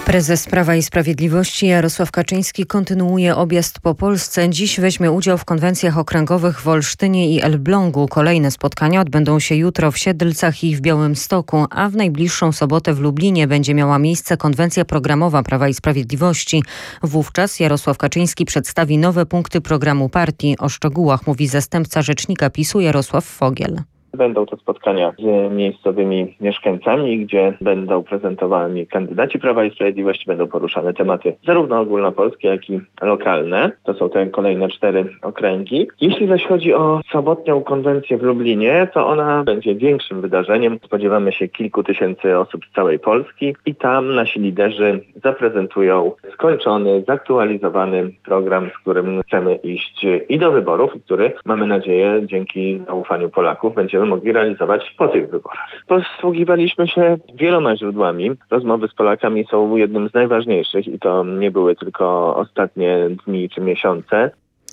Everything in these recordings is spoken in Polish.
Prezes Prawa i Sprawiedliwości Jarosław Kaczyński kontynuuje objazd po Polsce. Dziś weźmie udział w konwencjach okręgowych w Olsztynie i Elblągu. Kolejne spotkania odbędą się jutro w Siedlcach i w Białymstoku, a w najbliższą sobotę w Lublinie będzie miała miejsce konwencja programowa Prawa i Sprawiedliwości. Wówczas Jarosław Kaczyński przedstawi nowe punkty programu partii. O szczegółach mówi zastępca rzecznika PiS-u Jarosław Fogiel. Będą to spotkania z miejscowymi mieszkańcami, gdzie będą prezentowani kandydaci Prawa i Sprawiedliwości, będą poruszane tematy zarówno ogólnopolskie, jak i lokalne. To są te kolejne 4 okręgi. Jeśli zaś chodzi o sobotnią konwencję w Lublinie, to ona będzie większym wydarzeniem. Spodziewamy się kilku tysięcy osób z całej Polski i tam nasi liderzy zaprezentują skończony, zaktualizowany program, z którym chcemy iść i do wyborów, który, mamy nadzieję, dzięki zaufaniu Polaków będziemy mogli realizować po tych wyborach. Posługiwaliśmy się wieloma źródłami. Rozmowy z Polakami są jednym z najważniejszych i to nie były tylko ostatnie dni czy miesiące.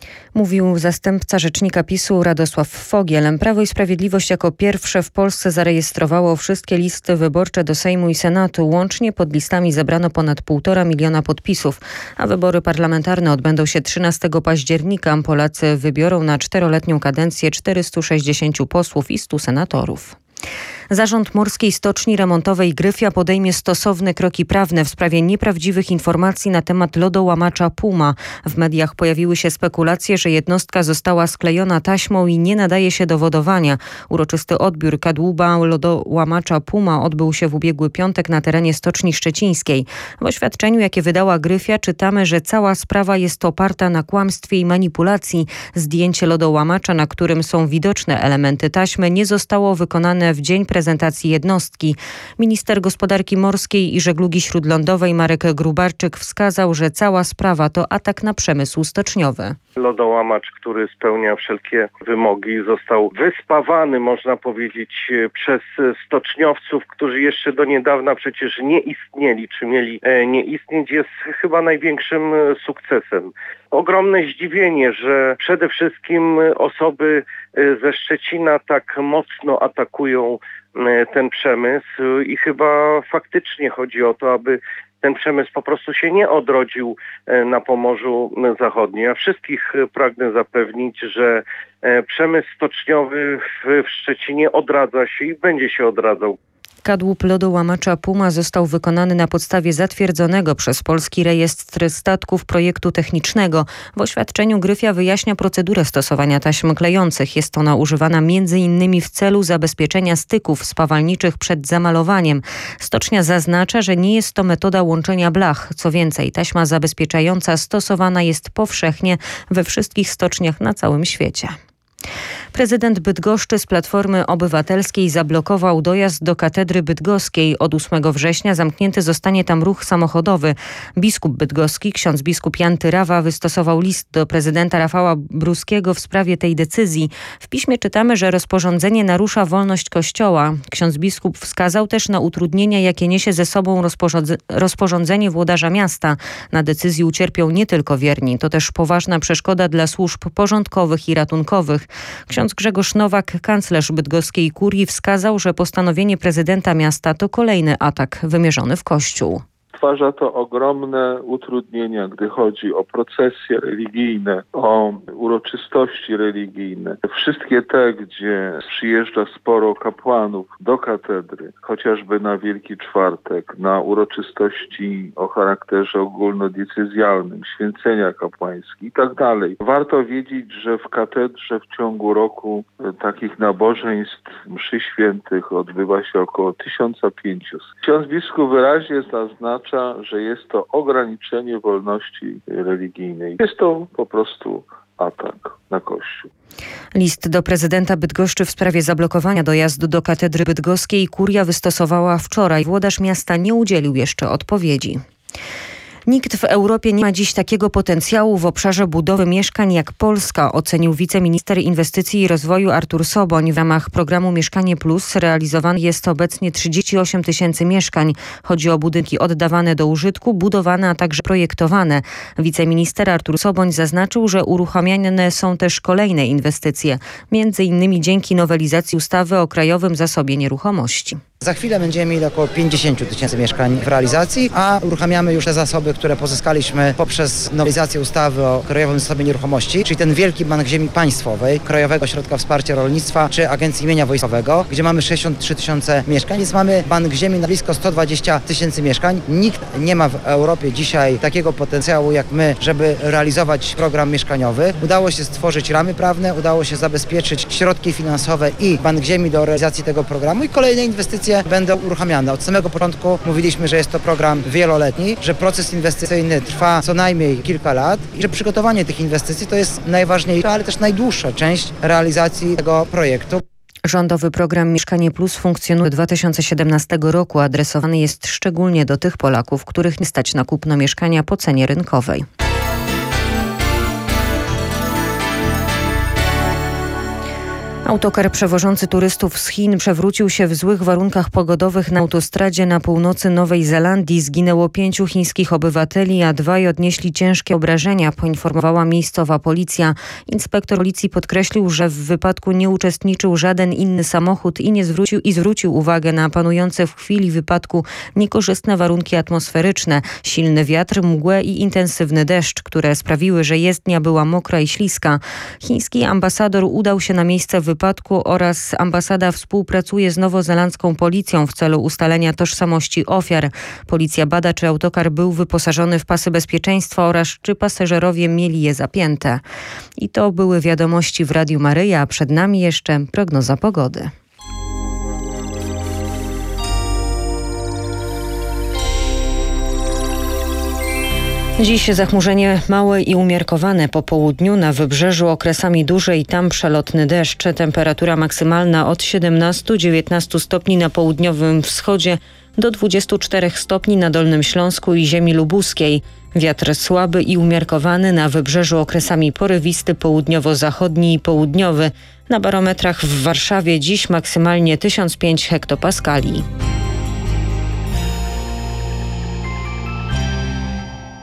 Mówił zastępca rzecznika PiS-u Radosław Fogiel. Prawo i Sprawiedliwość jako pierwsze w Polsce zarejestrowało wszystkie listy wyborcze do Sejmu i Senatu. Łącznie pod listami zebrano ponad 1,5 miliona podpisów, a wybory parlamentarne odbędą się 13 października. Polacy wybiorą na 4-letnią kadencję 460 posłów i 100 senatorów. Zarząd Morskiej Stoczni Remontowej Gryfia podejmie stosowne kroki prawne w sprawie nieprawdziwych informacji na temat lodołamacza Puma. W mediach pojawiły się spekulacje, że jednostka została sklejona taśmą i nie nadaje się do wodowania. Uroczysty odbiór kadłuba lodołamacza Puma odbył się w ubiegły piątek na terenie Stoczni Szczecińskiej. W oświadczeniu, jakie wydała Gryfia, czytamy, że cała sprawa jest oparta na kłamstwie i manipulacji. Zdjęcie lodołamacza, na którym są widoczne elementy taśmy, nie zostało wykonane w dzień prezentacji jednostki. Minister Gospodarki Morskiej i Żeglugi Śródlądowej Marek Grubarczyk wskazał, że cała sprawa to atak na przemysł stoczniowy. Lodołamacz, który spełnia wszelkie wymogi, został wyspawany, można powiedzieć, przez stoczniowców, którzy jeszcze do niedawna przecież nie istnieli, czy mieli nie istnieć, jest chyba największym sukcesem. Ogromne zdziwienie, że przede wszystkim osoby ze Szczecina tak mocno atakują ten przemysł i chyba faktycznie chodzi o to, aby ten przemysł po prostu się nie odrodził na Pomorzu Zachodnim. Ja wszystkich pragnę zapewnić, że przemysł stoczniowy w Szczecinie odradza się i będzie się odradzał. Kadłub lodołamacza Puma został wykonany na podstawie zatwierdzonego przez Polski Rejestr Statków projektu technicznego. W oświadczeniu Gryfia wyjaśnia procedurę stosowania taśm klejących. Jest ona używana m.in. w celu zabezpieczenia styków spawalniczych przed zamalowaniem. Stocznia zaznacza, że nie jest to metoda łączenia blach. Co więcej, taśma zabezpieczająca stosowana jest powszechnie we wszystkich stoczniach na całym świecie. Prezydent Bydgoszczy z Platformy Obywatelskiej zablokował dojazd do katedry bydgoskiej. Od 8 września zamknięty zostanie tam ruch samochodowy. Biskup bydgoski, ksiądz biskup Jan Tyrawa, wystosował list do prezydenta Rafała Bruskiego w sprawie tej decyzji. W piśmie czytamy, że rozporządzenie narusza wolność Kościoła. Ksiądz biskup wskazał też na utrudnienia, jakie niesie ze sobą rozporządzenie włodarza miasta. Na decyzji ucierpią nie tylko wierni. To też poważna przeszkoda dla służb porządkowych i ratunkowych. Ksiądz Grzegorz Nowak, kanclerz bydgoskiej kurii, wskazał, że postanowienie prezydenta miasta to kolejny atak wymierzony w Kościół. Stwarza to ogromne utrudnienia, gdy chodzi o procesje religijne, o uroczystości religijne. Wszystkie te, gdzie przyjeżdża sporo kapłanów do katedry, chociażby na Wielki Czwartek, na uroczystości o charakterze ogólnodiecezjalnym, święcenia kapłańskie i tak dalej. Warto wiedzieć, że w katedrze w ciągu roku takich nabożeństw, mszy świętych odbywa się około 1500. Ksiądz biskup wyraźnie zaznacza, że jest to ograniczenie wolności religijnej. Jest to po prostu atak na Kościół. List do prezydenta Bydgoszczy w sprawie zablokowania dojazdu do katedry bydgoskiej kuria wystosowała wczoraj. Włodarz miasta nie udzielił jeszcze odpowiedzi. Nikt w Europie nie ma dziś takiego potencjału w obszarze budowy mieszkań jak Polska, ocenił wiceminister inwestycji i rozwoju Artur Soboń. W ramach programu Mieszkanie Plus realizowane jest obecnie 38 000 mieszkań. Chodzi o budynki oddawane do użytku, budowane, a także projektowane. Wiceminister Artur Soboń zaznaczył, że uruchamiane są też kolejne inwestycje, m.in. dzięki nowelizacji ustawy o Krajowym Zasobie Nieruchomości. Za chwilę będziemy mieli około 50 000 mieszkań w realizacji, a uruchamiamy już te zasoby, które pozyskaliśmy poprzez nowelizację ustawy o Krajowym Zasobie Nieruchomości, czyli ten Wielki Bank Ziemi Państwowej, Krajowego Ośrodka Wsparcia Rolnictwa czy Agencji Mienia Wojskowego, gdzie mamy 63 000 mieszkań, więc mamy Bank Ziemi na blisko 120 000 mieszkań. Nikt nie ma w Europie dzisiaj takiego potencjału jak my, żeby realizować program mieszkaniowy. Udało się stworzyć ramy prawne, udało się zabezpieczyć środki finansowe i Bank Ziemi do realizacji tego programu i kolejne inwestycje będą uruchamiane. Od samego początku mówiliśmy, że jest to program wieloletni, że proces inwestycyjny trwa co najmniej kilka lat i że przygotowanie tych inwestycji to jest najważniejsza, ale też najdłuższa część realizacji tego projektu. Rządowy program Mieszkanie Plus funkcjonuje od 2017 roku. Adresowany jest szczególnie do tych Polaków, których nie stać na kupno mieszkania po cenie rynkowej. Autokar przewożący turystów z Chin przewrócił się w złych warunkach pogodowych na autostradzie na północy Nowej Zelandii. Zginęło 5 chińskich obywateli, a 2 odnieśli ciężkie obrażenia, poinformowała miejscowa policja. Inspektor policji podkreślił, że w wypadku nie uczestniczył żaden inny samochód i zwrócił uwagę na panujące w chwili wypadku niekorzystne warunki atmosferyczne, silny wiatr, mgłę i intensywny deszcz, które sprawiły, że jezdnia była mokra i śliska. Chiński ambasador udał się na miejsce wypadku oraz ambasada współpracuje z nowozelandzką policją w celu ustalenia tożsamości ofiar. Policja bada, czy autokar był wyposażony w pasy bezpieczeństwa oraz czy pasażerowie mieli je zapięte. I to były wiadomości w Radiu Maryja, a przed nami jeszcze prognoza pogody. Dziś zachmurzenie małe i umiarkowane po południu, na wybrzeżu okresami duże i tam przelotny deszcz. Temperatura maksymalna od 17-19 stopni na południowym wschodzie do 24 stopni na Dolnym Śląsku i ziemi lubuskiej. Wiatr słaby i umiarkowany, na wybrzeżu okresami porywisty, południowo-zachodni i południowy. Na barometrach w Warszawie dziś maksymalnie 1005 hektopaskali.